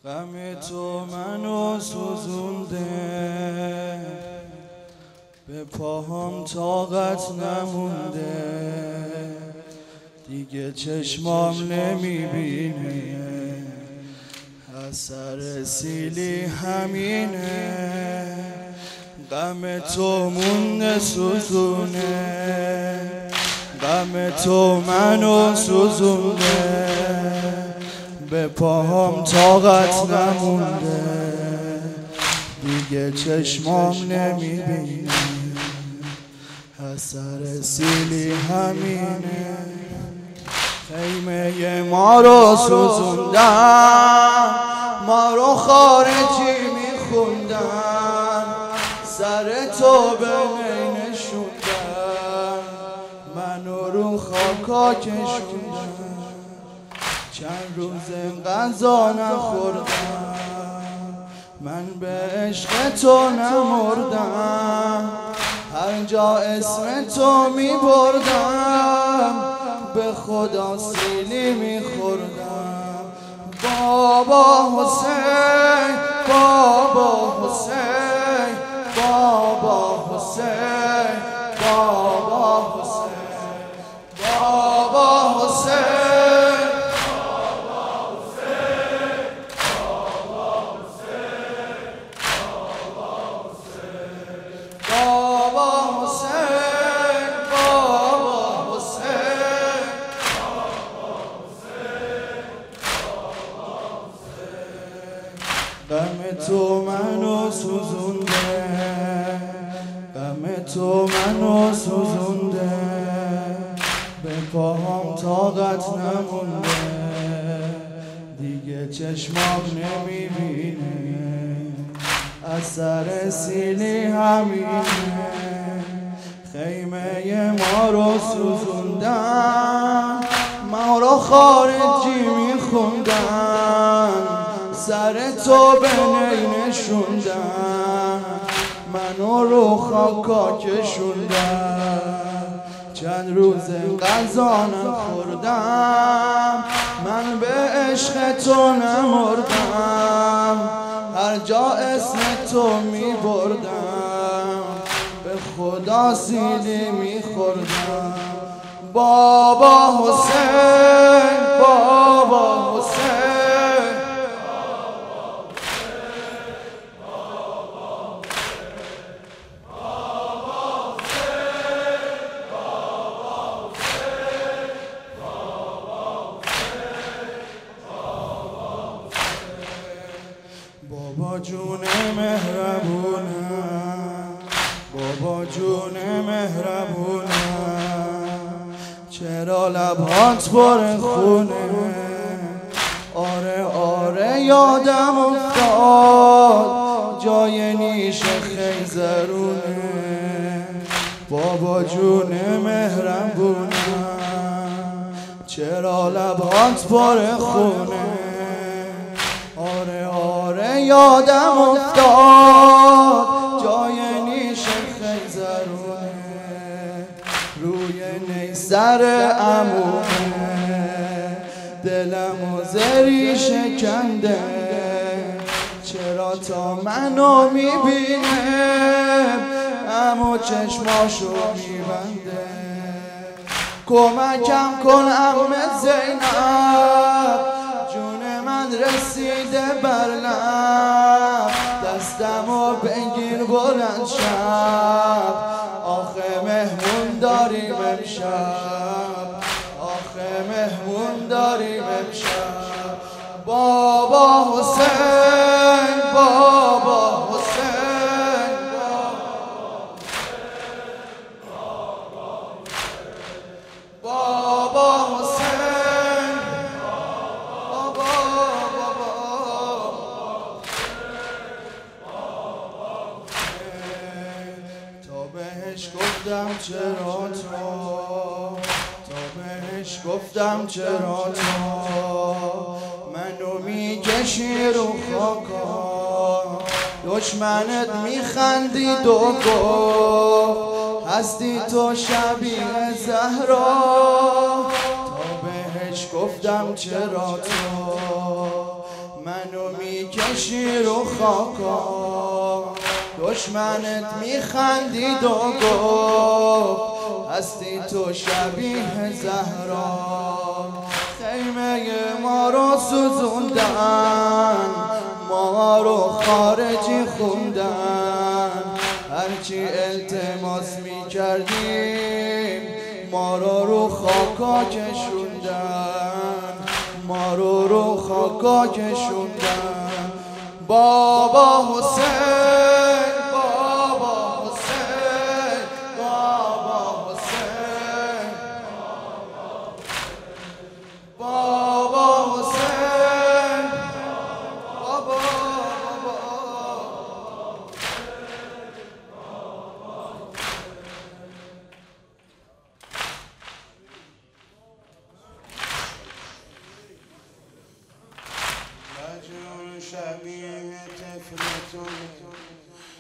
غم تو منو سوزونده، به پاهم طاقت نمونده، دیگه چشمام نمیبینه، اثر سیلی همینه. غم تو مونده سوزونه، غم تو منو سوزونده، به پاهم طاقت نمونده، دیگه چشمام نمیبینه، اثر سیلی همینه. خیمه ما رو سوزوندن، ما رو خارجی میخوندن، سر تو به می نشوندن، منو رو خاکا کشوندن. چند روز غذا نخوردم، من به عشق تو نمردم، هر جا اسم تو میبردم، به خدا سیلی میخوردم. بابا حسین، بابا حسین، بابا حسین، بابا حسین، بابا حسین، غم تو منو سوزونده، غم تو منو سوزونده، به پاهم طاقت نمونده، دیگه چشمام نمیبینه، اثر سیلی همینه. خیمه ما رو سوزوندن، ما رو خارجی میخوندن، سر تو به نی نشوندن، منو رو خاکا کشوندن. چند روز غذا نخوردم، من به عشق تو نمردم، هر جا اسم تو میبردم، به خدا سیلی میخوردم. بابا حسین، بابا حسین، بابا جون مهربونم، بابا جون مهربونم، چرا لبهات پر خونه؟ آره آره یادم افتاد، جای نیش خیزرونه. بابا جون مهربونم، چرا لبهات پر خونه؟ آره آره یادم افتاد، جای نیش خیزرونه، روی نیزر عمومه، دلمو زری شکنده، چرا تا منو میبینه، عمو چشماشو میبنده. کمکم کن عمه زینب، جون من رسیده بر لب، دستمو بگیر بلند شب، آخه مهمون داریم امشب، آخه مهمون داریم امشب. بابا حسین، بابا حسین، بابا حسین، گفتم چرا تو، تا بهش گفتم چرا تو منو میکشی رو خاکا، دشمنت میخندید و گفت هستی تو شبیه زهرا. تا بهش گفتم چرا تو منو میکشی رو خاکا، دشمنت میخندید و گفت هستی تو شبیه زهرا. خیمه ما رو سوزوندن، ما رو خارجی خوندن، هرچی التماس میکردیم ما رو خاکا کشوندن، ما رو خاکا کشوندن. بابا حسین، بابا حسین، بابا حسین، بابا حسین، بابا شبیه طفلتون